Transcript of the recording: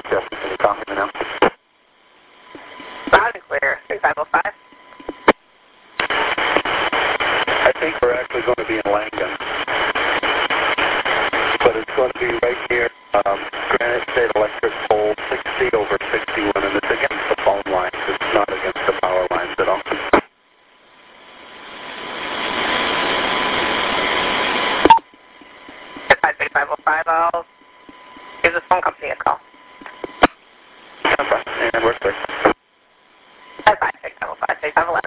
Jesse, can you copy me now? Loud and clear, 3505. I think we're actually going to be in Langdon. But it's going to be right near Granite State Electric pole 60 over 61, and it's against the phone lines. It's not against the power lines at all. 53505, I'll give the phone company a call. Okay, and we're clear. 55605, 3511.